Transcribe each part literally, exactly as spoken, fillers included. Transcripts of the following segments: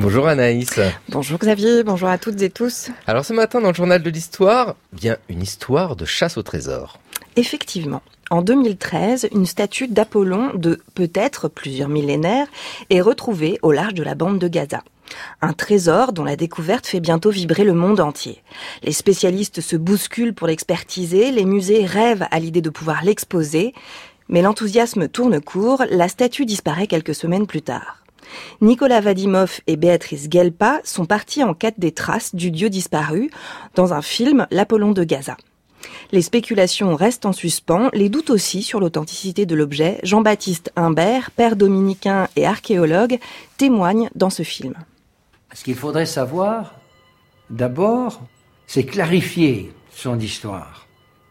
Bonjour Anaïs. Bonjour Xavier, bonjour à toutes et tous. Alors ce matin dans le journal de l'histoire, bien une histoire de chasse au trésor. Effectivement, en deux mille treize, une statue d'Apollon de peut-être plusieurs millénaires est retrouvée au large de la bande de Gaza. Un trésor dont la découverte fait bientôt vibrer le monde entier. Les spécialistes se bousculent pour l'expertiser, les musées rêvent à l'idée de pouvoir l'exposer, mais l'enthousiasme tourne court, la statue disparaît quelques semaines plus tard. Nicolas Vadimov et Béatrice Guelpa sont partis en quête des traces du dieu disparu dans un film, l'Apollon de Gaza. Les spéculations restent en suspens, les doutes aussi sur l'authenticité de l'objet. Jean-Baptiste Imbert, père dominicain et archéologue, témoigne dans ce film. Ce qu'il faudrait savoir, d'abord, c'est clarifier son histoire.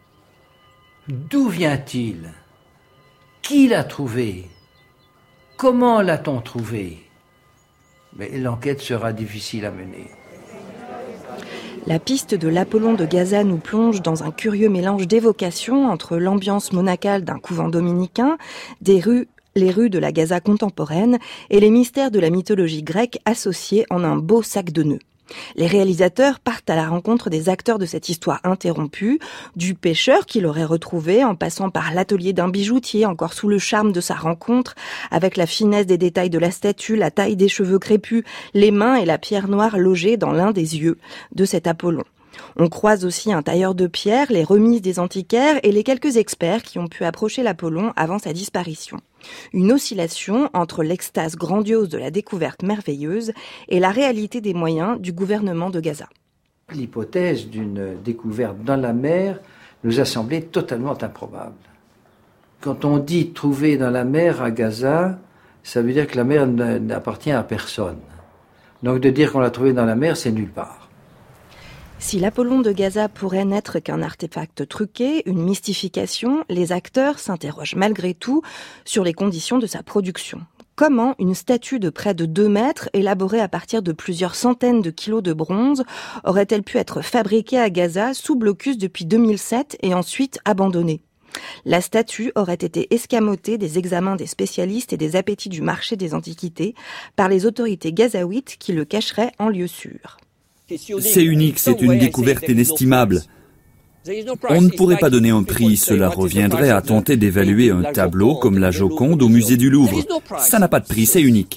D'où vient-il ? Qui l'a trouvé ? Comment l'a-t-on trouvé ? Mais l'enquête sera difficile à mener. La piste de l'Apollon de Gaza nous plonge dans un curieux mélange d'évocations entre l'ambiance monacale d'un couvent dominicain, des rues, les rues de la Gaza contemporaine et les mystères de la mythologie grecque associés en un beau sac de nœuds. Les réalisateurs partent à la rencontre des acteurs de cette histoire interrompue, du pêcheur qui l'aurait retrouvé en passant par l'atelier d'un bijoutier encore sous le charme de sa rencontre, avec la finesse des détails de la statue, la taille des cheveux crépus, les mains et la pierre noire logée dans l'un des yeux de cet Apollon. On croise aussi un tailleur de pierre, les remises des antiquaires et les quelques experts qui ont pu approcher l'Apollon avant sa disparition. Une oscillation entre l'extase grandiose de la découverte merveilleuse et la réalité des moyens du gouvernement de Gaza. L'hypothèse d'une découverte dans la mer nous a semblé totalement improbable. Quand on dit trouver dans la mer à Gaza, ça veut dire que la mer n'appartient à personne. Donc de dire qu'on l'a trouvé dans la mer, c'est nulle part. Si l'Apollon de Gaza pourrait n'être qu'un artefact truqué, une mystification, les acteurs s'interrogent malgré tout sur les conditions de sa production. Comment une statue de près de deux mètres, élaborée à partir de plusieurs centaines de kilos de bronze, aurait-elle pu être fabriquée à Gaza sous blocus depuis deux mille sept et ensuite abandonnée ? La statue aurait été escamotée des examens des spécialistes et des appétits du marché des antiquités par les autorités gazaouites qui le cacheraient en lieu sûr. C'est unique, c'est une découverte inestimable. On ne pourrait pas donner un prix, cela reviendrait à tenter d'évaluer un tableau comme la Joconde au musée du Louvre. Ça n'a pas de prix, c'est unique.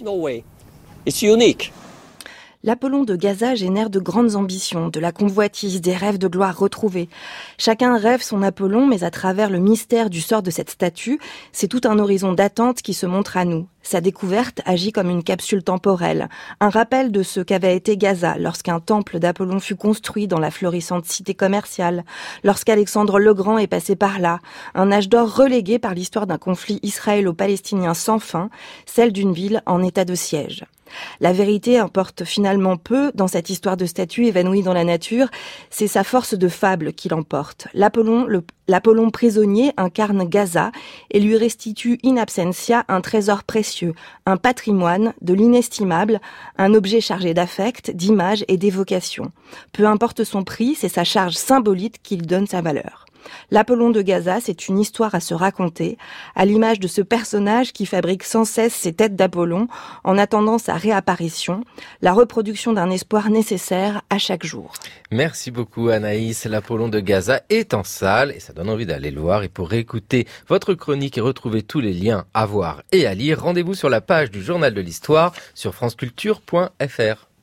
L'Apollon de Gaza génère de grandes ambitions, de la convoitise, des rêves de gloire retrouvés. Chacun rêve son Apollon, mais à travers le mystère du sort de cette statue, c'est tout un horizon d'attente qui se montre à nous. Sa découverte agit comme une capsule temporelle, un rappel de ce qu'avait été Gaza lorsqu'un temple d'Apollon fut construit dans la florissante cité commerciale, lorsqu'Alexandre le Grand est passé par là, un âge d'or relégué par l'histoire d'un conflit israélo-palestinien sans fin, celle d'une ville en état de siège. La vérité importe finalement peu dans cette histoire de statue évanouie dans la nature, c'est sa force de fable qui l'emporte. L'Apollon, le, l'Apollon prisonnier incarne Gaza et lui restitue in absentia un trésor précieux, un patrimoine de l'inestimable, un objet chargé d'affect, d'image et d'évocation. Peu importe son prix, c'est sa charge symbolique qui lui donne sa valeur. L'Apollon de Gaza, c'est une histoire à se raconter, à l'image de ce personnage qui fabrique sans cesse ses têtes d'Apollon en attendant sa réapparition, la reproduction d'un espoir nécessaire à chaque jour. Merci beaucoup Anaïs. L'Apollon de Gaza est en salle et ça donne envie d'aller le voir. Et pour écouter votre chronique et retrouver tous les liens à voir et à lire, rendez-vous sur la page du Journal de l'Histoire sur franceculture point f r.